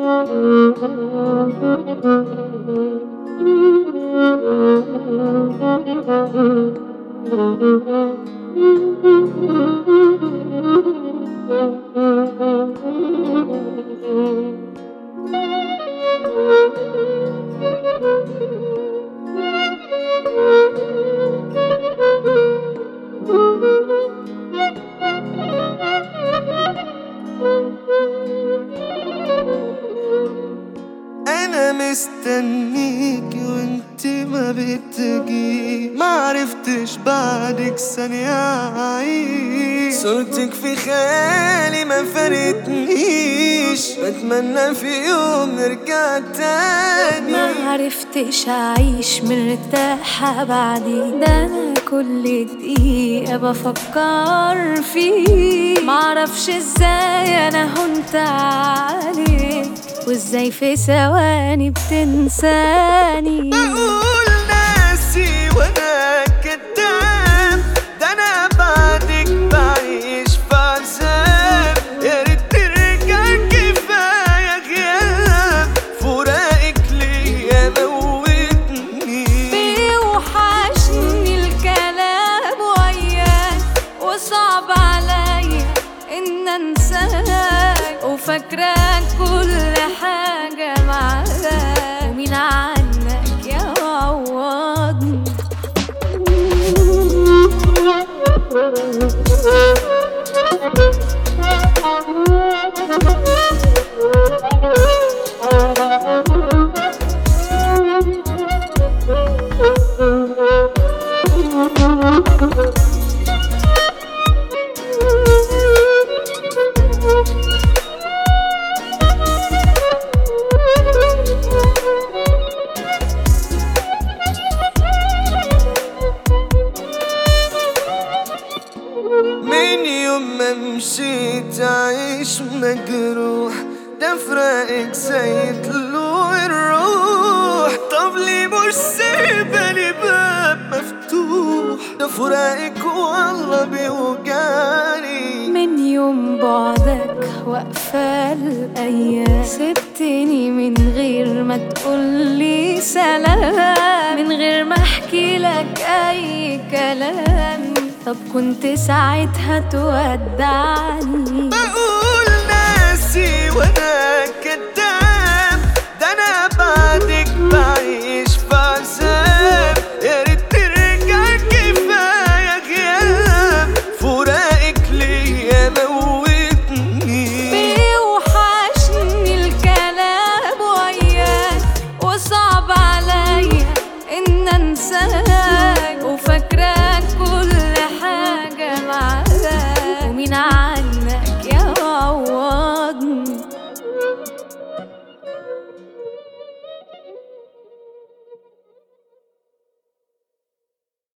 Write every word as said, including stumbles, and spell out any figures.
أنا مستنيكي وانت ما بتجي، معرفتش بعدك ثانية أعيش، صورتك في خيالي ما فارقتنيش، بتمنى في يوم نرجع تاني. معرفتش أعيش مرتاحة بعدي، ده أنا كل دقيقة بفكر فيه، معرفش ازاي أنا هنت عليك، وازاي في ثواني بتنساني. بقول ناسي وانا كداب، ده انا بعدك بعيش في عذاب، يا ريت ترجع كفايه غياب، فراقك ليا موتني. بيوحشني الكلام وياك، وصعب عليا ان انساك، وفاكراك كل حاجة معاك، ومين عنك يعوضني. من يوم ما مشيت عايش مجروح، ده فراقك زي طلوع الروح، طب ليه مش سايبة لي باب مفتوح، ده فراقك والله بيوجعني. من يوم بعدك واقفة الأيام، سبتني من غير ما تقولي سلام، من غير ما احكي لك أي كلام، طب كنت ساعتها تودعني.